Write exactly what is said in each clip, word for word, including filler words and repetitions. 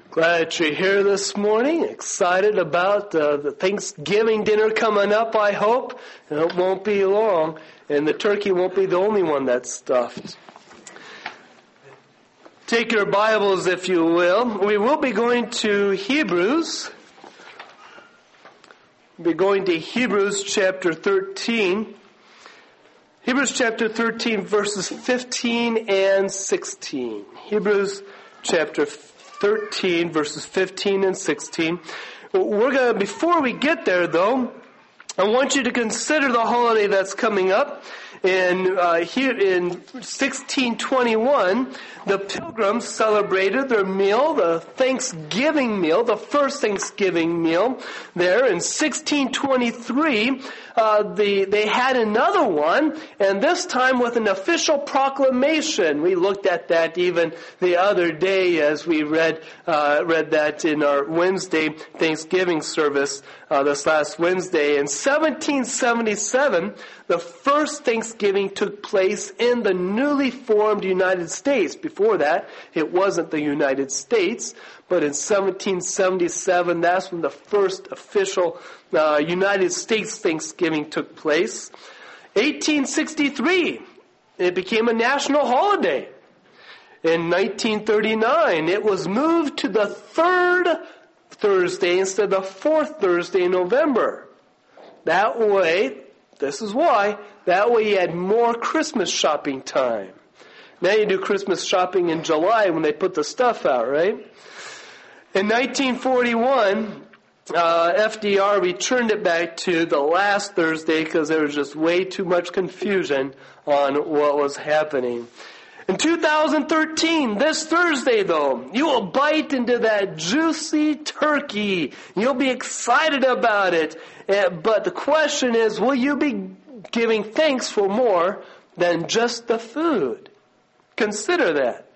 Glad that you're here this morning. Excited about uh, the Thanksgiving dinner coming up, I hope. And it won't be long. And the turkey won't be the only one that's stuffed. Take your Bibles, if you will. We will be going to Hebrews. We'll be going to Hebrews chapter thirteen. Hebrews chapter thirteen, verses fifteen and sixteen. Hebrews chapter thirteen, verses fifteen and sixteen. We're going to, before we get there though, I want you to consider the holiday that's coming up. In uh, here in sixteen twenty-one, the Pilgrims celebrated their meal, the Thanksgiving meal, the first Thanksgiving meal. There in sixteen twenty-three, uh, the they had another one, and this time with an official proclamation. We looked at that even the other day as we read uh, read that in our Wednesday Thanksgiving service uh, this last Wednesday. In seventeen seventy-seven, the first Thanksgiving took place in the newly formed United States. Before that, it wasn't the United States, but in seventeen seventy-seven, that's when the first official uh, United States Thanksgiving took place. eighteen sixty-three, it became a national holiday. In nineteen thirty-nine, it was moved to the third Thursday instead of the fourth Thursday in November. That way, this is why, that way you had more Christmas shopping time. Now you do Christmas shopping in July when they put the stuff out, right? In nineteen forty-one, uh, F D R returned it back to the last Thursday because there was just way too much confusion on what was happening. In two thousand thirteen, this Thursday though, you will bite into that juicy turkey. You'll be excited about it. But the question is, will you be giving thanks for more than just the food? Consider that.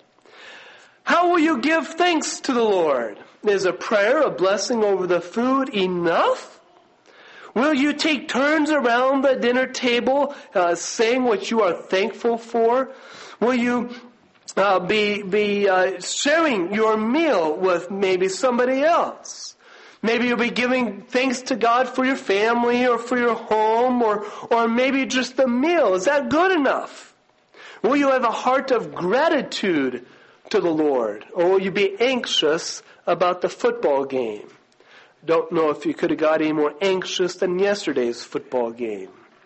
How will you give thanks to the Lord? Is a prayer, a blessing over the food enough? Will you take turns around the dinner table uh, saying what you are thankful for? Will you uh, be be uh, sharing your meal with maybe somebody else? Maybe you'll be giving thanks to God for your family or for your home or or maybe just the meal. Is that good enough? Will you have a heart of gratitude to the Lord? Or will you be anxious about the football game? Don't know if you could have got any more anxious than yesterday's football game.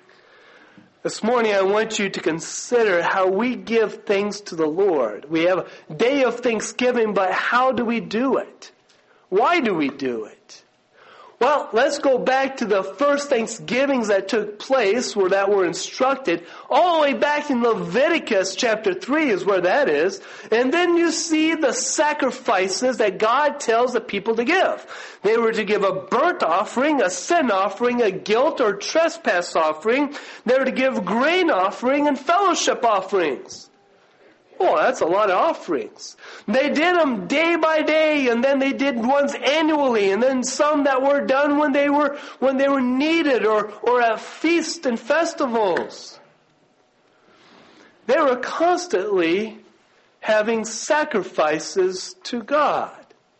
This morning I want you to consider how we give thanks to the Lord. We have a day of Thanksgiving, but how do we do it? Why do we do it? Well, let's go back to the first Thanksgivings that took place, where that were instructed. All the way back in Leviticus chapter three is where that is. And then you see the sacrifices that God tells the people to give. They were to give a burnt offering, a sin offering, a guilt or trespass offering. They were to give grain offering and fellowship offerings. Oh, that's a lot of offerings. They did them day by day, and then they did ones annually, and then some that were done when they were when they were needed, or or at feasts and festivals. They were constantly having sacrifices to God.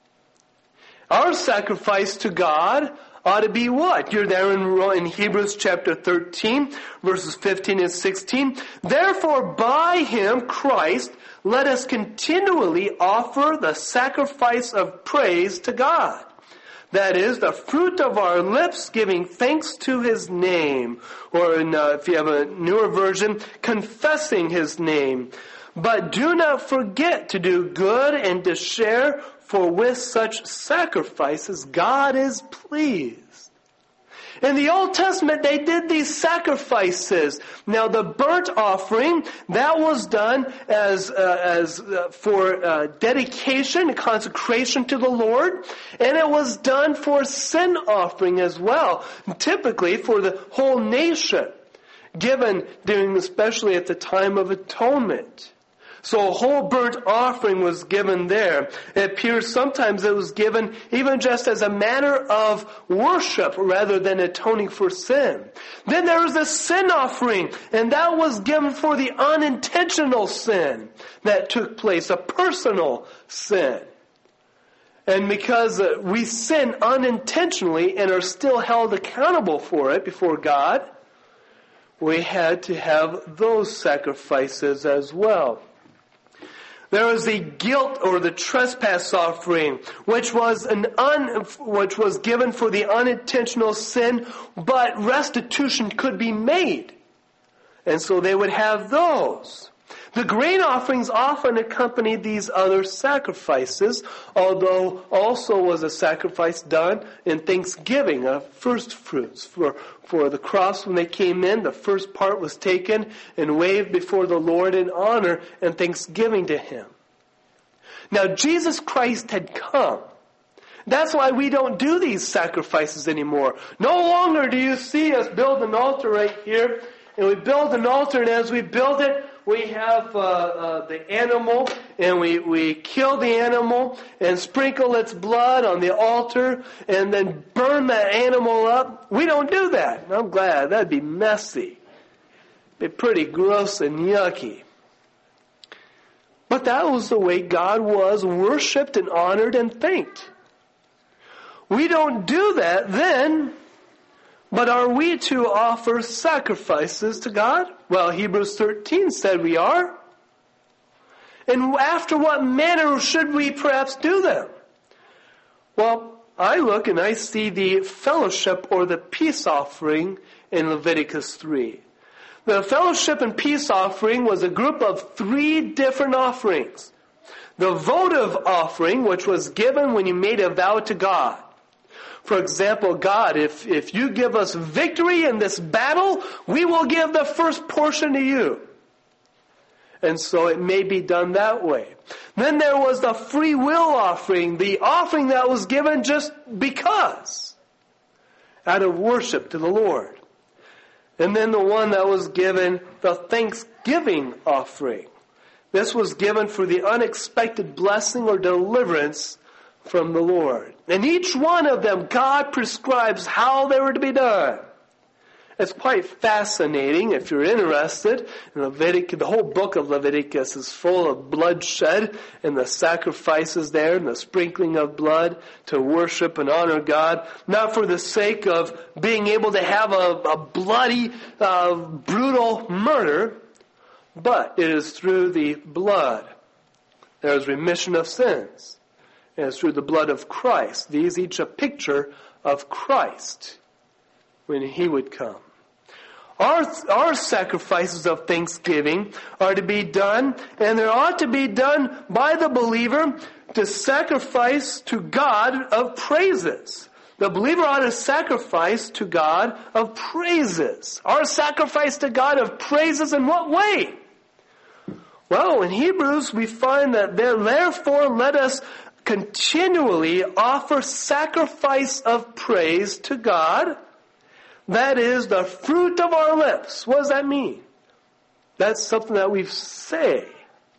Our sacrifice to God ought to be what? You're there in, in Hebrews chapter thirteen, verses fifteen and sixteen. Therefore, by Him, Christ, let us continually offer the sacrifice of praise to God. That is, the fruit of our lips, giving thanks to His name. Or in, uh, if you have a newer version, confessing His name. But do not forget to do good and to share, for with such sacrifices God is pleased. In the Old Testament, they did these sacrifices. Now, the burnt offering, that was done as uh, as uh, for uh, dedication and consecration to the Lord. And it was done for sin offering as well, typically for the whole nation, given during, especially at the time of atonement. So a whole burnt offering was given there. It appears sometimes it was given even just as a matter of worship rather than atoning for sin. Then there was a sin offering, and that was given for the unintentional sin that took place, a personal sin. And because uh, we sin unintentionally and are still held accountable for it before God, we had to have those sacrifices as well. There was the guilt or the trespass offering, which was an un, which was given for the unintentional sin, but restitution could be made. And so they would have those. The grain offerings often accompanied these other sacrifices, although also was a sacrifice done in thanksgiving of first fruits. For, for the crops, when they came in, the first part was taken and waved before the Lord in honor and thanksgiving to Him. Now, Jesus Christ had come. That's why we don't do these sacrifices anymore. No longer do you see us build an altar right here, and we build an altar, and as we build it, we have uh, uh, the animal, and we, we kill the animal and sprinkle its blood on the altar and then burn that animal up. We don't do that. I'm glad. That'd be messy. Be pretty gross and yucky. But that was the way God was worshipped and honored and thanked. We don't do that then. But are we to offer sacrifices to God? Well, Hebrews thirteen said we are. And after what manner should we perhaps do them? Well, I look and I see the fellowship or the peace offering in Leviticus three. The fellowship and peace offering was a group of three different offerings. The votive offering, which was given when you made a vow to God. For example, God, if, if you give us victory in this battle, we will give the first portion to you. And so it may be done that way. Then there was the free will offering, the offering that was given just because, out of worship to the Lord. And then the one that was given, the thanksgiving offering. This was given for the unexpected blessing or deliverance from the Lord. And each one of them, God prescribes how they were to be done. It's quite fascinating if you're interested. In Leviticus, the whole book of Leviticus is full of bloodshed and the sacrifices there and the sprinkling of blood to worship and honor God. Not for the sake of being able to have a, a bloody, uh, brutal murder, but it is through the blood. There is remission of sins. And it's through the blood of Christ. These each a picture of Christ when He would come. Our, our sacrifices of thanksgiving are to be done, and they ought to be done by the believer to sacrifice to God of praises. The believer ought to sacrifice to God of praises. Our sacrifice to God of praises in what way? Well, in Hebrews we find that there, therefore let us continually offer sacrifice of praise to God. That is the fruit of our lips. What does that mean? That's something that we say.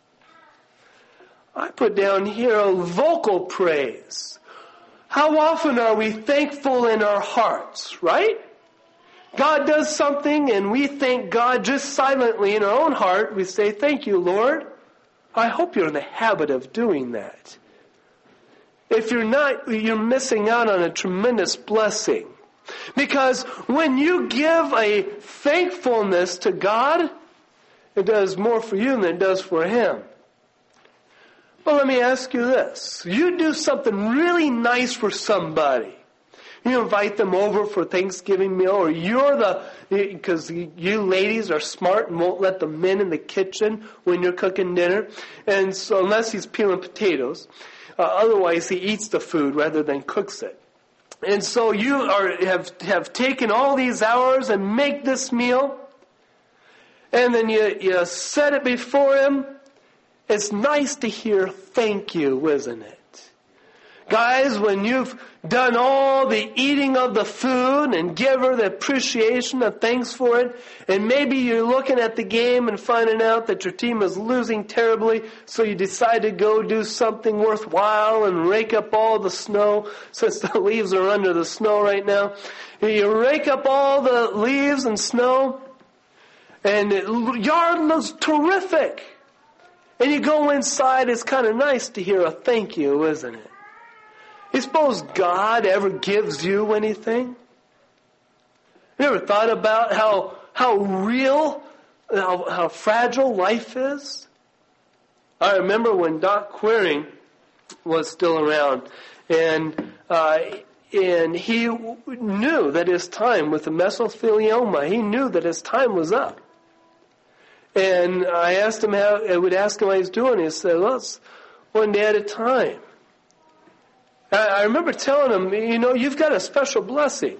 I put down here a vocal praise. How often are we thankful in our hearts, right? God does something and we thank God just silently in our own heart. We say, thank you, Lord. I hope you're in the habit of doing that. If you're not, you're missing out on a tremendous blessing. Because when you give a thankfulness to God, it does more for you than it does for Him. Well, let me ask you this. You do something really nice for somebody. You invite them over for a Thanksgiving meal, or you're the, because you ladies are smart and won't let the men in the kitchen when you're cooking dinner. And so, unless he's peeling potatoes. Uh, otherwise, he eats the food rather than cooks it. And so you are have have taken all these hours and make this meal, and then you you set it before him. It's nice to hear thank you, isn't it? Guys, when you've done all the eating of the food and give her the appreciation and thanks for it, and maybe you're looking at the game and finding out that your team is losing terribly, so you decide to go do something worthwhile and rake up all the snow, since the leaves are under the snow right now. You rake up all the leaves and snow, and the yard looks terrific. And you go inside, it's kind of nice to hear a thank you, isn't it? You suppose God ever gives you anything? You ever thought about how how real, how, how fragile life is? I remember when Doc Quiring was still around, and uh, and he knew that his time with the mesothelioma, he knew that his time was up. And I asked him how, I would ask him how he's doing. He said, well, it's one day at a time. I, I remember telling him, you know, you've got a special blessing.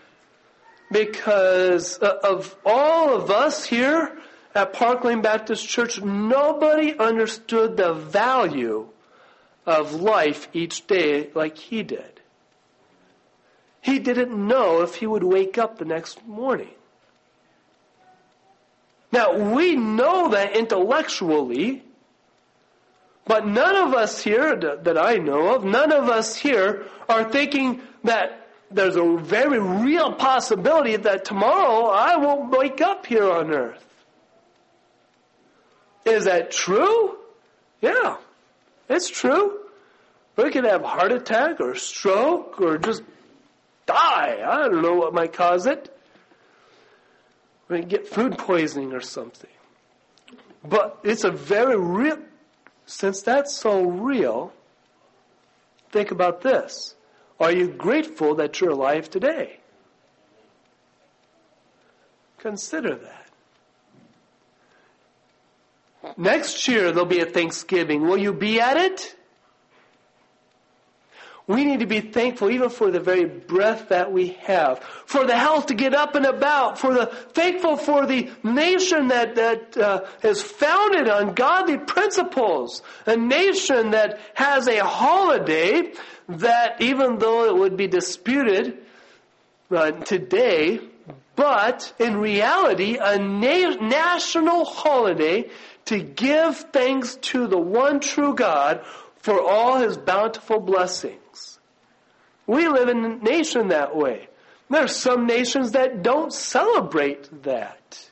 Because of all of us here at Park Lane Baptist Church, nobody understood the value of life each day like he did. He didn't know if he would wake up the next morning. Now, we know that intellectually, but none of us here that I know of, none of us here are thinking that there's a very real possibility that tomorrow I won't wake up here on earth. Is that true? Yeah, it's true. We could have a heart attack or stroke or just die. I don't know what might cause it. We get food poisoning or something. But it's a very real, since that's so real, think about this. Are you grateful that you're alive today? Consider that. Next year there'll be a Thanksgiving. Will you be at it? We need to be thankful even for the very breath that we have, for the health to get up and about, for the thankful for the nation that that uh, is founded on godly principles, a nation that has a holiday that, even though it would be disputed uh, today, but in reality, a na- national holiday to give thanks to the one true God for all His bountiful blessings. We live in a nation that way. There are some nations that don't celebrate that.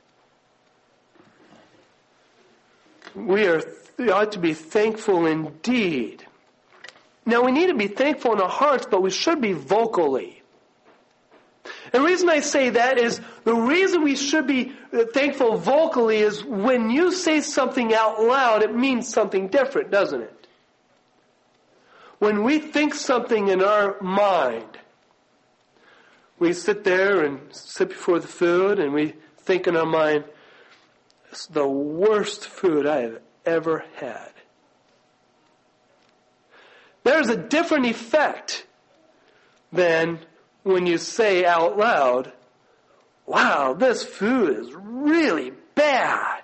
We are we ought to be thankful indeed. Now, we need to be thankful in our hearts, but we should be vocally. And the reason I say that is the reason we should be thankful vocally is when you say something out loud, it means something different, doesn't it? When we think something in our mind, we sit there and sit before the food and we think in our mind, it's the worst food I have ever had. There's a different effect than when you say out loud, wow, this food is really bad.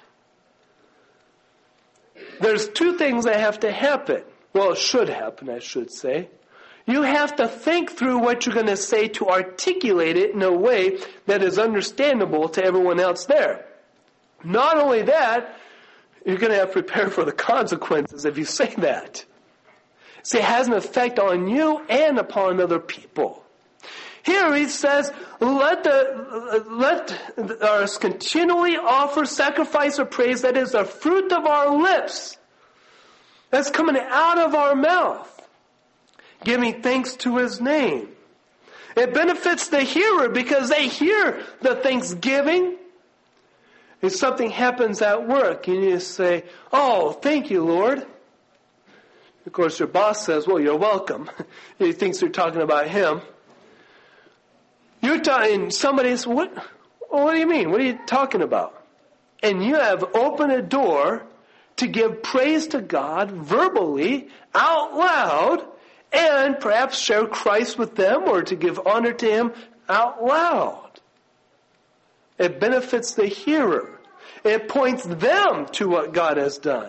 There's two things that have to happen. Well, it should happen, I should say. You have to think through what you're going to say to articulate it in a way that is understandable to everyone else there. Not only that, you're going to have to prepare for the consequences if you say that. See, it has an effect on you and upon other people. Here he says, let the let us continually offer sacrifice of praise, that is the fruit of our lips. That's coming out of our mouth, giving thanks to His name. It benefits the hearer because they hear the thanksgiving. If something happens at work, and you say, oh, thank you, Lord. Of course, your boss says, well, you're welcome. He thinks you're talking about him. You're talking, somebody says, what, what do you mean? What are you talking about? And you have opened a door to give praise to God verbally, out loud, and perhaps share Christ with them or to give honor to Him out loud. It benefits the hearer. It points them to what God has done.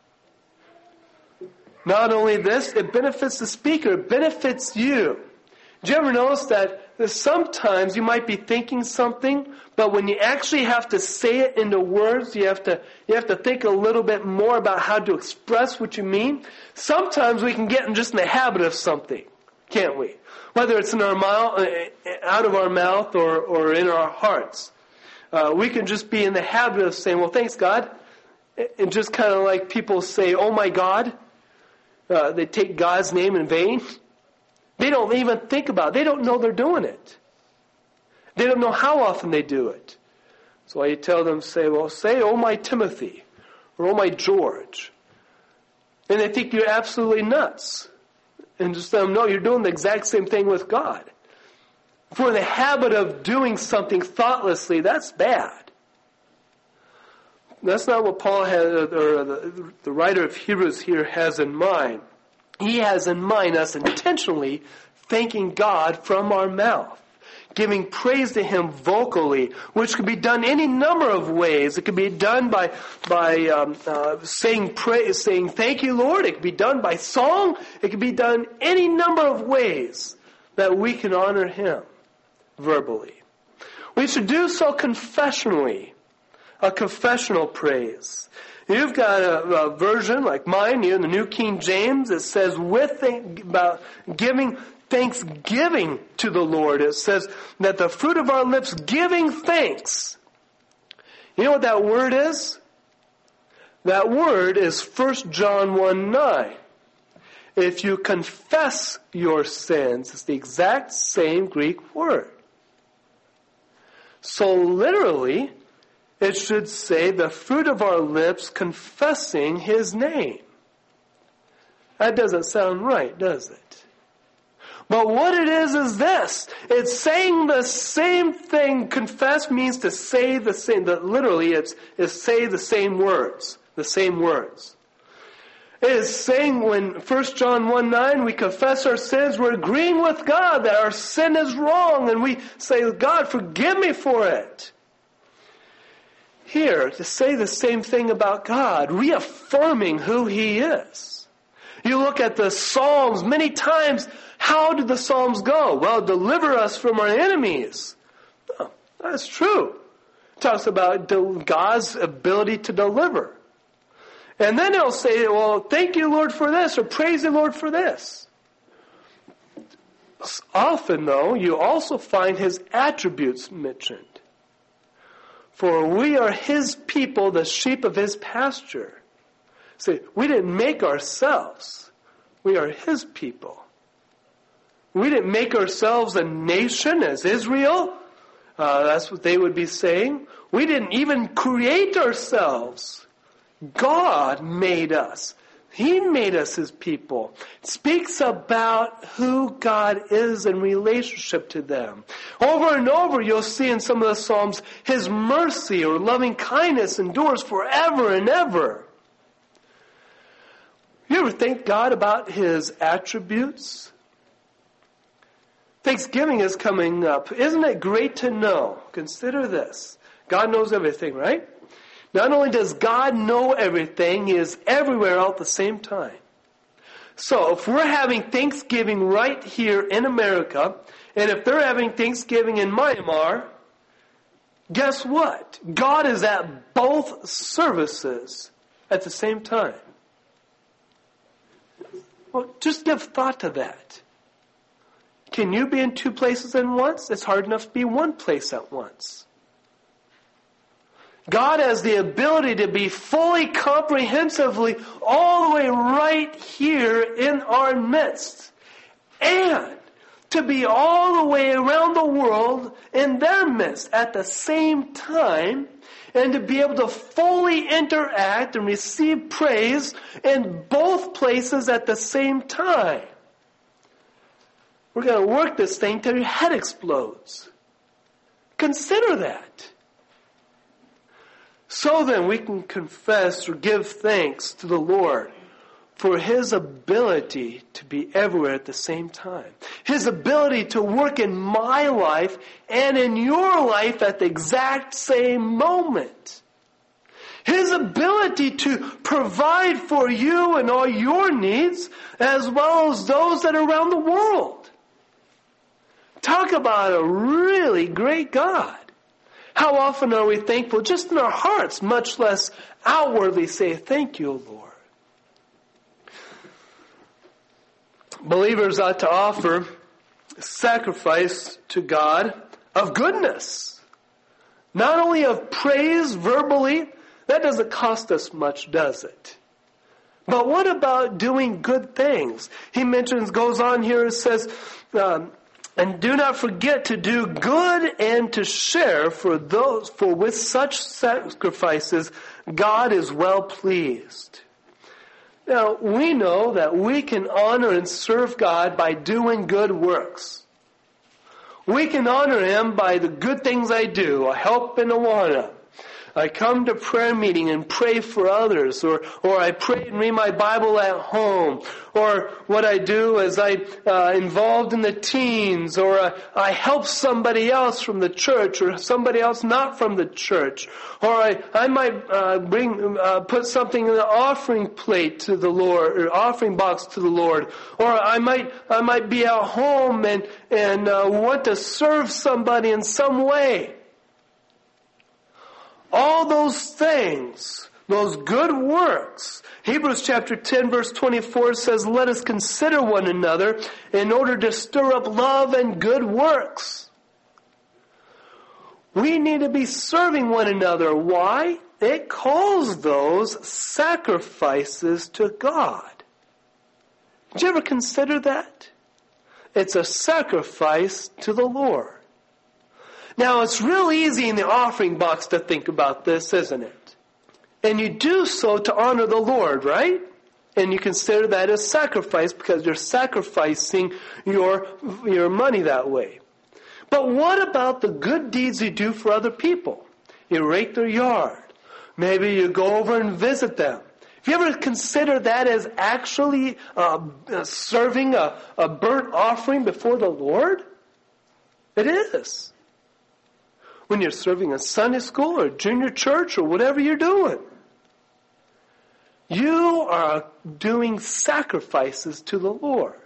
Not only this, it benefits the speaker. It benefits you. Do you ever notice that sometimes you might be thinking something, but when you actually have to say it into words, you have to you have to think a little bit more about how to express what you mean. Sometimes we can get in just in the habit of something, can't we? Whether it's in our mouth, out of our mouth, or or in our hearts, uh, we can just be in the habit of saying, "Well, thanks, God," and just kind of like people say, "Oh my God," uh, they take God's name in vain. They don't even think about it. They don't know they're doing it. They don't know how often they do it. So I tell them, say, well, say, oh my Timothy, or oh my George. And they think you're absolutely nuts. And just let them know you're doing the exact same thing with God. If we're in the habit of doing something thoughtlessly, that's bad. That's not what Paul has, or the, the writer of Hebrews here has in mind. He has in mind us intentionally thanking God from our mouth, giving praise to Him vocally, which could be done any number of ways. It could be done by by um, uh, saying praise, saying thank you, Lord. It could be done by song. It could be done any number of ways that we can honor Him verbally. We should do so confessionally, a confessional praise. You've got a, a version like mine here in the New King James. It says with thank, about giving thanksgiving to the Lord. It says that the fruit of our lips giving thanks. You know what that word is? That word is First John one nine. If you confess your sins, it's the exact same Greek word. So literally, it should say the fruit of our lips confessing His name. That doesn't sound right, does it? But what it is is this. It's saying the same thing. Confess means to say the same. That literally, it's, it's say the same words. The same words. It is saying when First John one nine, we confess our sins, we're agreeing with God that our sin is wrong, and we say, God, forgive me for it. Here, to say the same thing about God, reaffirming who He is. You look at the Psalms, many times, how do the Psalms go? Well, deliver us from our enemies. Oh, that's true. It talks about God's ability to deliver. And then it'll say, well, thank you, Lord, for this, or praise the Lord for this. Often, though, you also find His attributes mentioned. For we are His people, the sheep of His pasture. See, we didn't make ourselves. We are His people. We didn't make ourselves a nation as Israel. Uh, that's what they would be saying. We didn't even create ourselves. God made us. He made us His people. It speaks about who God is in relationship to them. Over and over you'll see in some of the Psalms, His mercy or loving kindness endures forever and ever. You ever think God about His attributes? Thanksgiving is coming up. Isn't it great to know? Consider this. God knows everything, right? Not only does God know everything, He is everywhere all at the same time. So if we're having Thanksgiving right here in America, and if they're having Thanksgiving in Myanmar, guess what? God is at both services at the same time. Well, just give thought to that. Can you be in two places at once? It's hard enough to be one place at once. God has the ability to be fully, comprehensively, all the way right here in our midst. And to be all the way around the world in their midst at the same time. And to be able to fully interact and receive praise in both places at the same time. We're going to work this thing till your head explodes. Consider that. So then we can confess or give thanks to the Lord for His ability to be everywhere at the same time. His ability to work in my life and in your life at the exact same moment. His ability to provide for you and all your needs as well as those that are around the world. Talk about a really great God. How often are we thankful just in our hearts, much less outwardly say, thank you, Lord. Believers ought to offer sacrifice to God of goodness. Not only of praise verbally, that doesn't cost us much, does it? But what about doing good things? He mentions, goes on here, it says, um, and do not forget to do good and to share for those, for with such sacrifices, God is well pleased. Now, we know that we can honor and serve God by doing good works. We can honor Him by the good things I do, a help in Awana. I come to prayer meeting and pray for others, or or I pray and read my Bible at home, or what I do is I uh, involved in the teens, or uh, I help somebody else from the church, or somebody else not from the church, or I I might uh, bring uh, put something in the offering plate to the Lord, or offering box to the Lord, or I might I might be at home and and uh, want to serve somebody in some way. All those things, those good works. Hebrews chapter ten verse twenty-four says, let us consider one another in order to stir up love and good works. We need to be serving one another. Why? It calls those sacrifices to God. Did you ever consider that? It's a sacrifice to the Lord. Now, it's real easy in the offering box to think about this, isn't it? And you do so to honor the Lord, right? And you consider that as sacrifice because you're sacrificing your, your money that way. But what about the good deeds you do for other people? You rake their yard. Maybe you go over and visit them. Have you ever considered that as actually uh, serving a, a burnt offering before the Lord? It is. When you're serving a Sunday school or junior church or whatever you're doing. You are doing sacrifices to the Lord.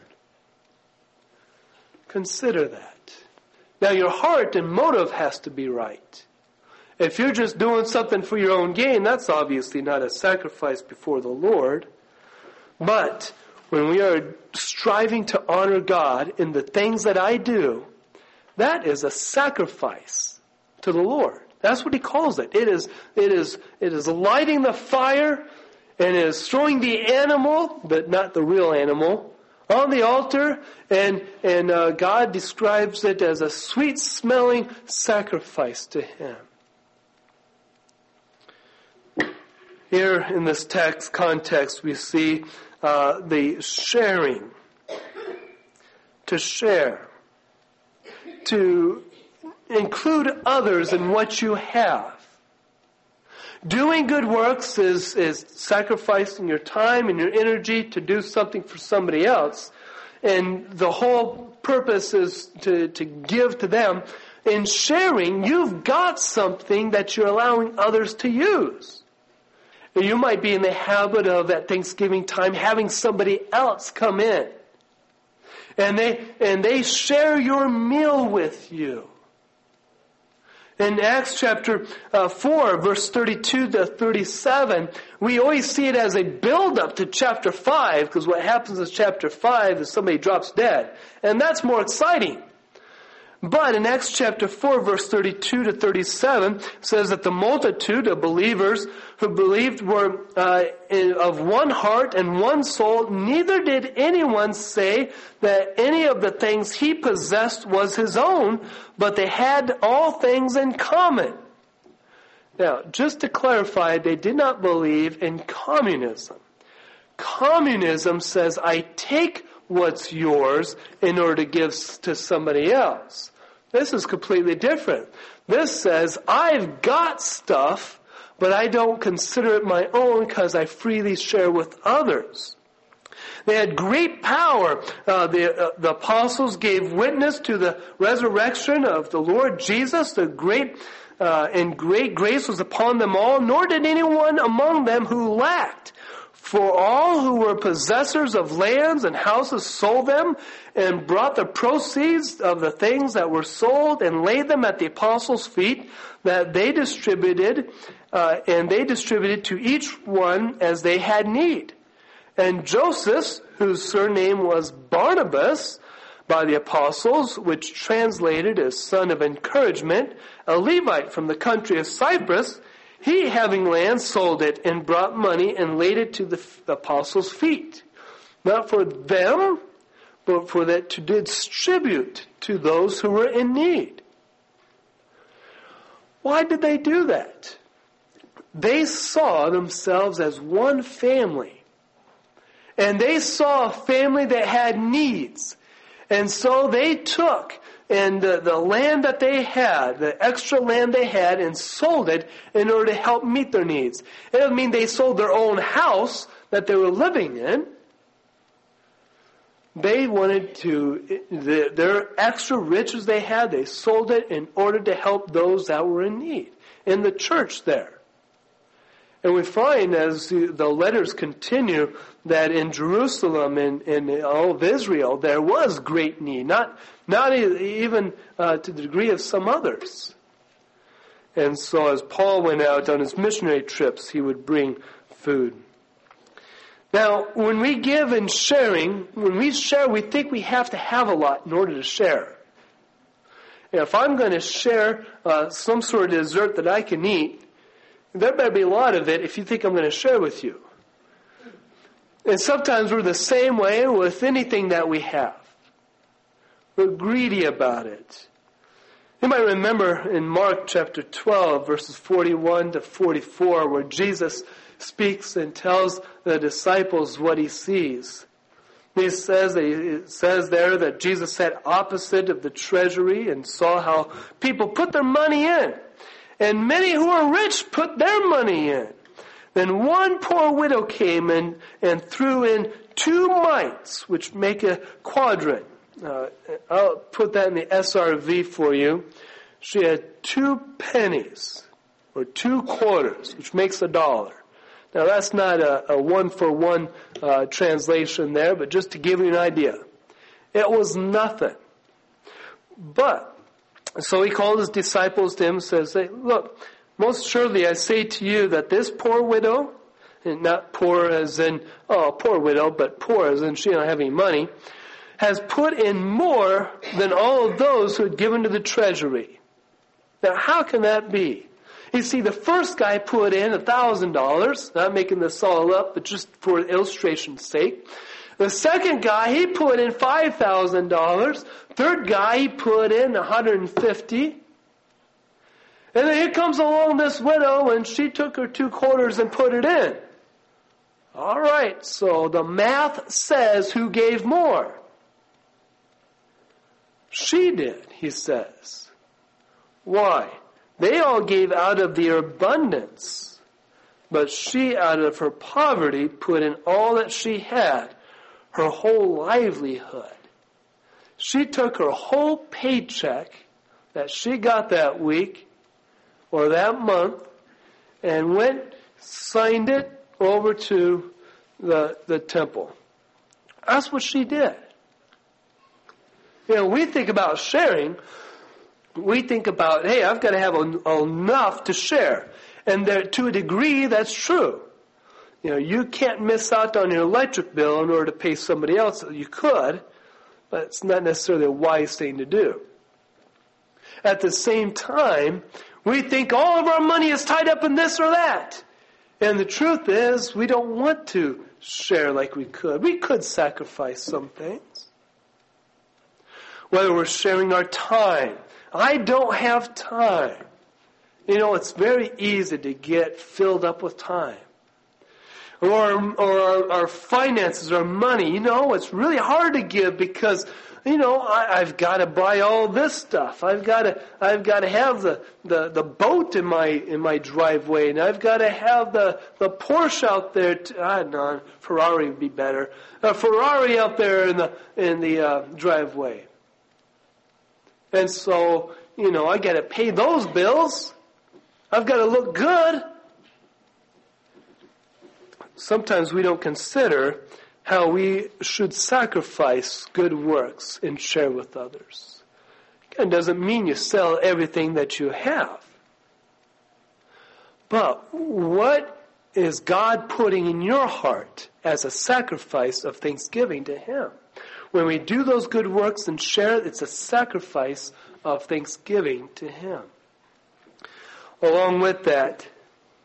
Consider that. Now your heart and motive has to be right. If you're just doing something for your own gain, that's obviously not a sacrifice before the Lord. But when we are striving to honor God in the things that I do, that is a sacrifice to the Lord. That's what he calls it. It is, it is, it is lighting the fire and it is throwing the animal, but not the real animal, on the altar. And, and uh, God describes it as a sweet smelling sacrifice to Him. Here in this text context, we see uh, the sharing. To share. To include others in what you have. Doing good works is, is sacrificing your time and your energy to do something for somebody else. And the whole purpose is to, to give to them. In sharing, you've got something that you're allowing others to use. You might be in the habit of, at Thanksgiving time, having somebody else come in. And they, and they share your meal with you. In Acts chapter uh, four, verse thirty-two to thirty-seven, we always see it as a build-up to chapter five, because what happens in chapter five is somebody drops dead. And that's more exciting. But in Acts chapter four, verse thirty-two to thirty-seven, says that the multitude of believers who believed were uh, in, of one heart and one soul. Neither did anyone say that any of the things he possessed was his own, but they had all things in common. Now, just to clarify, they did not believe in communism. Communism says, I take what's yours in order to give to somebody else. This is completely different. This says, I've got stuff, but I don't consider it my own because I freely share with others. They had great power. Uh, the, uh, the apostles gave witness to the resurrection of the Lord Jesus. The great uh, and great grace was upon them all, nor did anyone among them who lacked. For all who were possessors of lands and houses sold them and brought the proceeds of the things that were sold and laid them at the apostles' feet, that they distributed, uh, and they distributed to each one as they had need. And Joseph, whose surname was Barnabas by the apostles, which translated as son of encouragement, a Levite from the country of Cyprus, He, having land, sold it and brought money and laid it to the apostles' feet. Not for them, but for that to distribute to those who were in need. Why did they do that? They saw themselves as one family. And they saw a family that had needs. And so they took and the, the land that they had, the extra land they had, and sold it in order to help meet their needs. It doesn't mean they sold their own house that they were living in. They wanted to, the, their extra riches they had, they sold it in order to help those that were in need in the church there. And we find as the letters continue that in Jerusalem and in all of Israel there was great need, not not even uh, to the degree of some others. And so as Paul went out on his missionary trips, he would bring food. Now, when we give and sharing, when we share, we think we have to have a lot in order to share. Now, if I'm going to share uh, some sort of dessert that I can eat, there better be a lot of it if you think I'm going to share with you. And sometimes we're the same way with anything that we have. We're greedy about it. You might remember in Mark chapter twelve, verses forty-one to forty-four, where Jesus speaks and tells the disciples what he sees. He says, it says there that Jesus sat opposite of the treasury and saw how people put their money in. And many who are rich put their money in. Then one poor widow came in and threw in two mites, which make a quadrant. Uh, I'll put that in the S R V for you. She had two pennies, or two quarters, which makes a dollar. Now that's not a, a one-for-one uh, translation there, but just to give you an idea. It was nothing. But, so he called his disciples to him and says, hey, look, most surely I say to you that this poor widow, and not poor as in, oh, poor widow, but poor as in she don't have any money, has put in more than all of those who had given to the treasury. Now, how can that be? You see, the first guy put in one thousand dollars, not making this all up, but just for illustration's sake. The second guy, he put in five thousand dollars. Third guy, he put in one hundred fifty dollars. And then here comes along this widow, and she took her two quarters and put it in. All right, so the math says who gave more. She did, he says. Why? They all gave out of their abundance, but she out of her poverty put in all that she had, her whole livelihood. She took her whole paycheck that she got that week or that month and went, signed it over to the, the temple. That's what she did. You know, we think about sharing, we think about, hey, I've got to have enough to share. And there, to a degree, that's true. You know, you can't miss out on your electric bill in order to pay somebody else. You could, but it's not necessarily a wise thing to do. At the same time, we think all of our money is tied up in this or that. And the truth is, we don't want to share like we could. We could sacrifice some things. Whether we're sharing our time. I don't have time. You know, it's very easy to get filled up with time. Or, or our, our finances, our money. You know, it's really hard to give because, you know, I, I've got to buy all this stuff. I've got to, I've got to have the, the, the boat in my, in my driveway, and I've got to have the, the Porsche out there. To, I don't know, Ferrari would be better. A Ferrari out there in the, in the uh, driveway. And so, you know, I got to pay those bills. I've got to look good. Sometimes we don't consider how we should sacrifice good works and share with others. It doesn't mean you sell everything that you have. But what is God putting in your heart as a sacrifice of thanksgiving to Him? When we do those good works and share it, it's a sacrifice of thanksgiving to Him. Along with that,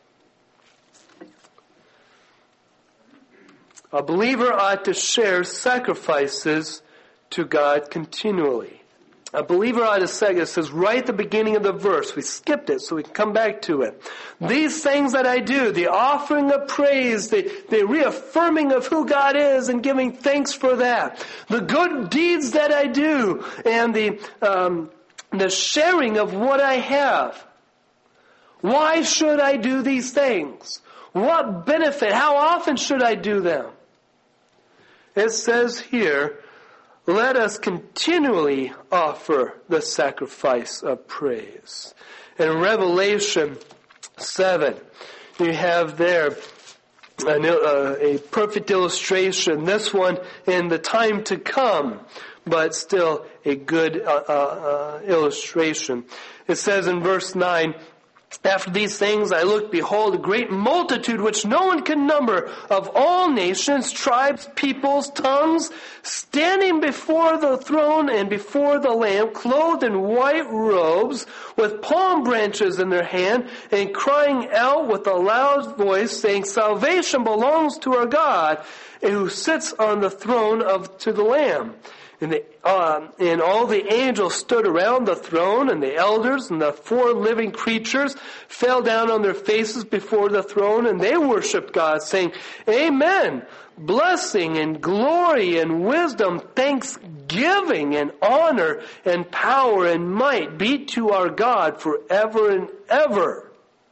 A believer ought to share sacrifices to God continually. A believer ought to say, it says right at the beginning of the verse, we skipped it so we can come back to it. These things that I do, the offering of praise, the, the reaffirming of who God is and giving thanks for that, the good deeds that I do, and the, um, the sharing of what I have. Why should I do these things? What benefit? How often should I do them? It says here, let us continually offer the sacrifice of praise. In Revelation seven, you have there an, uh, a perfect illustration. This one in the time to come, but still a good uh, uh, uh, illustration. It says in verse nine, after these things I looked, behold, a great multitude which no one can number, of all nations, tribes, peoples, tongues, standing before the throne and before the Lamb, clothed in white robes, with palm branches in their hand, and crying out with a loud voice, saying, salvation belongs to our God, who sits on the throne of to the Lamb. And, the, uh, and all the angels stood around the throne, and the elders and the four living creatures fell down on their faces before the throne, and they worshiped God, saying, Amen. Blessing and glory and wisdom, thanksgiving and honor and power and might be to our God forever and ever.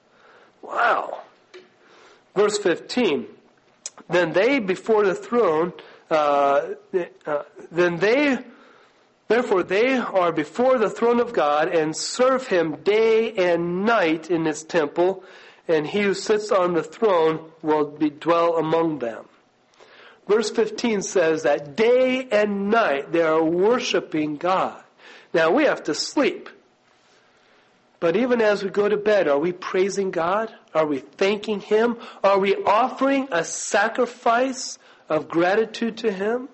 Wow. Verse fifteen. Then they before the throne Uh, uh, then they, therefore they are before the throne of God and serve Him day and night in His temple, and He who sits on the throne will be dwell among them. Verse fifteen says that day and night they are worshiping God. Now we have to sleep. But even as we go to bed, are we praising God? Are we thanking Him? Are we offering a sacrifice of gratitude to Him?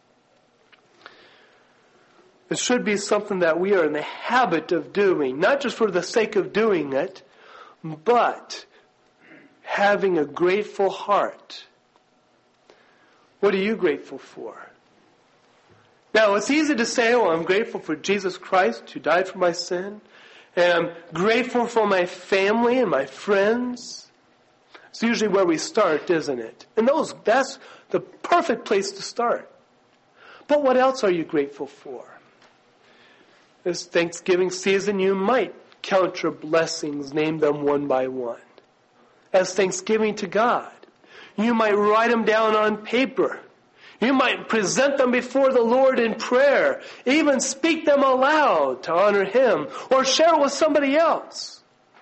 It should be something that we are in the habit of doing, not just for the sake of doing it, but having a grateful heart. What are you grateful for? Now, it's easy to say, oh, I'm grateful for Jesus Christ who died for my sin, and I'm grateful for my family and my friends. It's usually where we start, isn't it? And those, that's the perfect place to start. But what else are you grateful for? This Thanksgiving season, you might count your blessings, name them one by one, as thanksgiving to God. You might write them down on paper. You might present them before the Lord in prayer, even speak them aloud to honor Him, or share it with somebody else.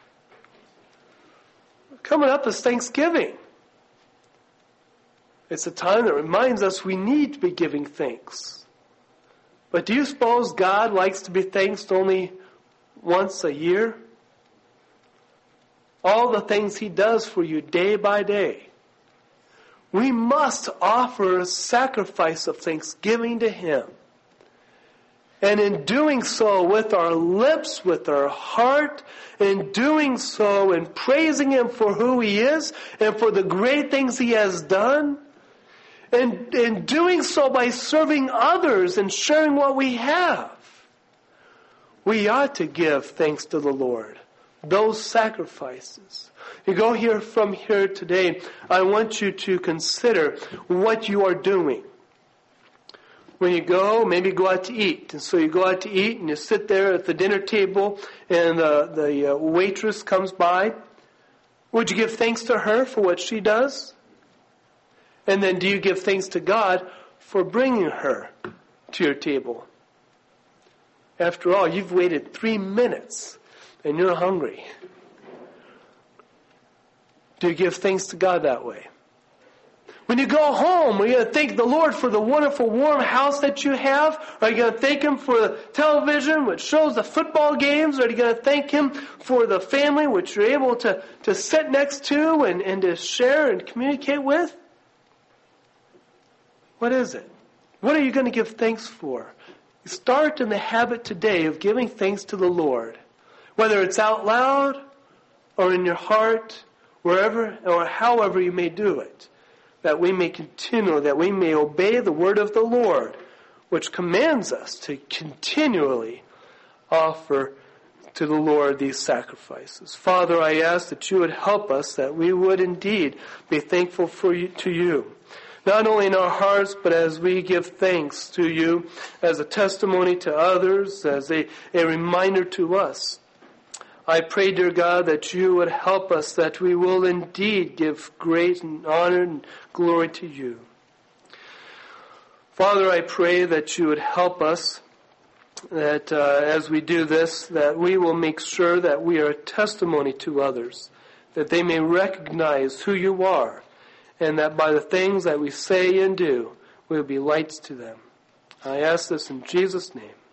Coming up is Thanksgiving. It's a time that reminds us we need to be giving thanks. But do you suppose God likes to be thanked only once a year? All the things He does for you day by day. We must offer a sacrifice of thanksgiving to Him. And in doing so with our lips, with our heart, in doing so and praising Him for who He is and for the great things He has done, and in doing so by serving others and sharing what we have, we ought to give thanks to the Lord. Those sacrifices. You go here from here today, I want you to consider what you are doing. When you go, maybe go out to eat. And so you go out to eat and you sit there at the dinner table and uh, the uh, waitress comes by. Would you give thanks to her for what she does? And then do you give thanks to God for bringing her to your table? After all, you've waited three minutes and you're hungry. Do you give thanks to God that way? When you go home, are you going to thank the Lord for the wonderful warm house that you have? Are you going to thank Him for the television which shows the football games? Are you going to thank Him for the family which you're able to, to sit next to and, and to share and communicate with? What is it? What are you going to give thanks for? Start in the habit today of giving thanks to the Lord. Whether it's out loud or in your heart, wherever or however you may do it. that we may continue, that we may obey the word of the Lord, which commands us to continually offer to the Lord these sacrifices. Father, I ask that you would help us, that we would indeed be thankful for you, to you, not only in our hearts, but as we give thanks to you as a testimony to others, as a, a reminder to us. I pray, dear God, that you would help us, that we will indeed give great and honor and glory to you. Father, I pray that you would help us, that uh, as we do this, that we will make sure that we are a testimony to others, that they may recognize who you are, and that by the things that we say and do, we will be lights to them. I ask this in Jesus' name.